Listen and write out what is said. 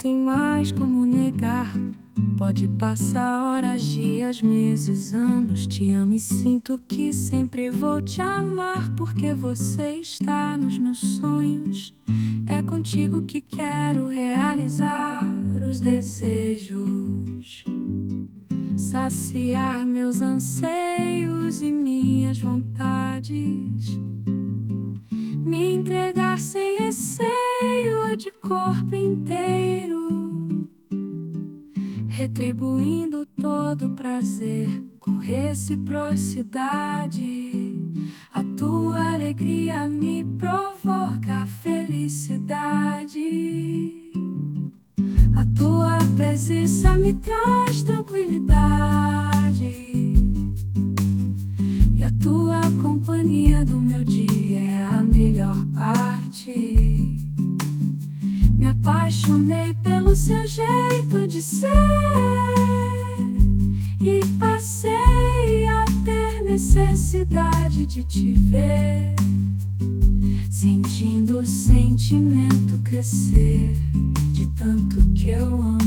tem mais como negar. Pode passar horas, dias, meses, anos. Te amo e sinto que sempre vou te amar, porque você está nos meus sonhos. É contigo que quero realizar os desejos, saciar meus anseios e minhas vontades, me entregar sem receio de corpo inteiro, retribuindo todo prazer com reciprocidade. A tua alegria me provoca felicidade. A tua presença me traz tranquilidade, e a tua companhia do meu dia é a melhor parte. Me apaixonei pelo seu jeito de ser e passei a ter necessidade de te ver, sentindo o sentimento crescer de tanto que eu amo.